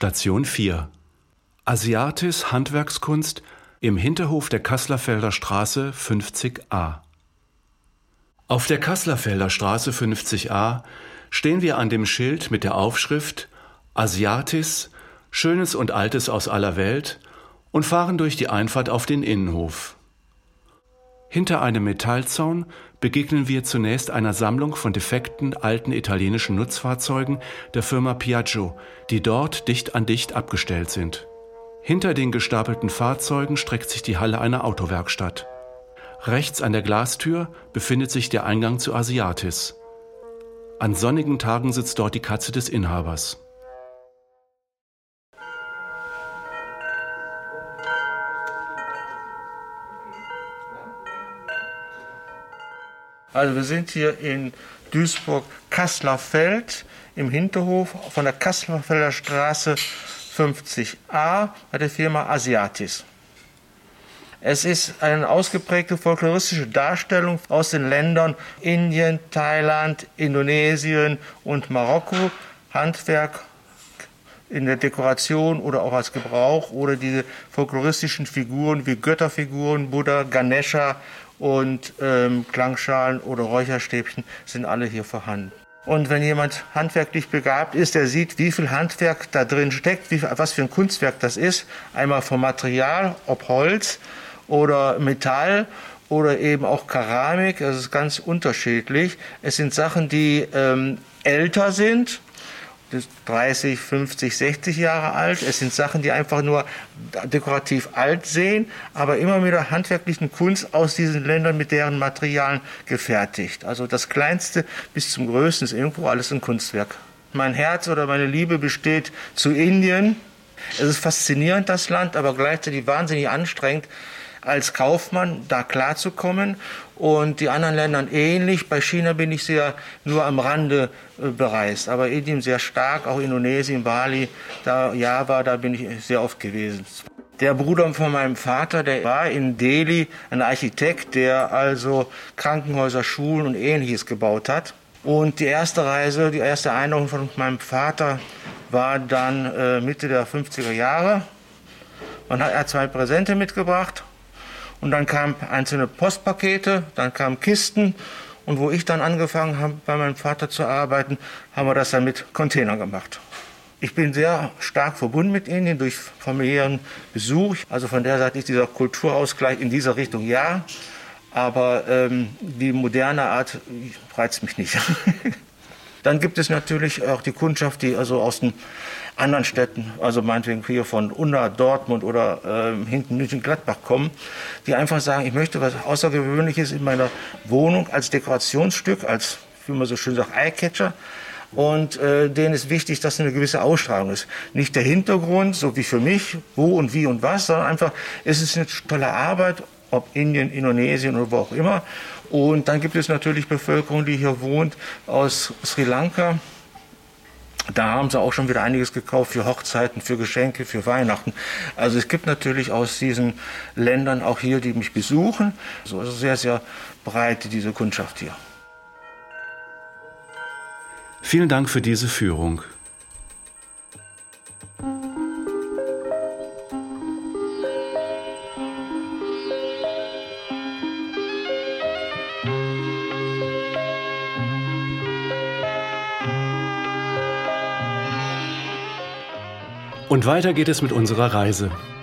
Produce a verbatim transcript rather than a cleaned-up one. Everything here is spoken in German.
Station vier. Asiatis Handwerkskunst im Hinterhof der Kasslerfelder Straße fünfzig a. Auf der Kasslerfelder Straße fünfzig a stehen wir an dem Schild mit der Aufschrift Asiatis, Schönes und Altes aus aller Welt und fahren durch die Einfahrt auf den Innenhof. Hinter einem Metallzaun begegnen wir zunächst einer Sammlung von defekten alten italienischen Nutzfahrzeugen der Firma Piaggio, die dort dicht an dicht abgestellt sind. Hinter den gestapelten Fahrzeugen streckt sich die Halle einer Autowerkstatt. Rechts an der Glastür befindet sich der Eingang zu Asiatis. An sonnigen Tagen sitzt dort die Katze des Inhabers. Also wir sind hier in Duisburg-Kasslerfeld im Hinterhof von der Kasslerfelder Straße fünfzig a bei der Firma Asiatis. Es ist eine ausgeprägte folkloristische Darstellung aus den Ländern Indien, Thailand, Indonesien und Marokko. Handwerk in der Dekoration oder auch als Gebrauch oder diese folkloristischen Figuren wie Götterfiguren, Buddha, Ganesha und ähm, Klangschalen oder Räucherstäbchen sind alle hier vorhanden. Und wenn jemand handwerklich begabt ist, der sieht, wie viel Handwerk da drin steckt, wie, was für ein Kunstwerk das ist, einmal vom Material, ob Holz oder Metall oder eben auch Keramik, das ist ganz unterschiedlich. Es sind Sachen, die ähm, älter sind, dreißig, fünfzig, sechzig Jahre alt. Es sind Sachen, die einfach nur dekorativ alt sehen, aber immer mit der handwerklichen Kunst aus diesen Ländern mit deren Materialien gefertigt. Also das Kleinste bis zum Größten ist irgendwo alles ein Kunstwerk. Mein Herz oder meine Liebe besteht zu Indien. Es ist faszinierend, das Land, aber gleichzeitig wahnsinnig anstrengend, als Kaufmann da klarzukommen. Und die anderen Länder ähnlich. Bei China bin ich sehr nur am Rande äh, bereist. Aber Indien sehr stark, auch Indonesien, Bali, da Java, da bin ich sehr oft gewesen. Der Bruder von meinem Vater, der war in Delhi ein Architekt, der also Krankenhäuser, Schulen und Ähnliches gebaut hat. Und die erste Reise, die erste Einladung von meinem Vater war dann äh, Mitte der fünfziger Jahre. Man hat er zwei Präsente mitgebracht. Und dann kamen einzelne Postpakete, dann kamen Kisten. Und wo ich dann angefangen habe, bei meinem Vater zu arbeiten, haben wir das dann mit Containern gemacht. Ich bin sehr stark verbunden mit Indien durch familiären Besuch. Also von der Seite ist dieser Kulturausgleich in dieser Richtung ja. Aber ähm, die moderne Art reizt mich nicht. Dann gibt es natürlich auch die Kundschaft, die also aus den anderen Städten, also meinetwegen hier von Unna, Dortmund oder äh, hinten München-Gladbach kommen, die einfach sagen, ich möchte was Außergewöhnliches in meiner Wohnung als Dekorationsstück, als, wie man so schön sagt, Eyecatcher. Und äh, denen ist wichtig, dass eine gewisse Ausstrahlung ist. Nicht der Hintergrund, so wie für mich, wo und wie und was, sondern einfach, es ist eine tolle Arbeit, ob Indien, Indonesien oder wo auch immer. Und dann gibt es natürlich Bevölkerung, die hier wohnt, aus Sri Lanka. Da haben sie auch schon wieder einiges gekauft für Hochzeiten, für Geschenke, für Weihnachten. Also es gibt natürlich aus diesen Ländern auch hier, die mich besuchen. Also sehr, sehr breit diese Kundschaft hier. Vielen Dank für diese Führung. Und weiter geht es mit unserer Reise.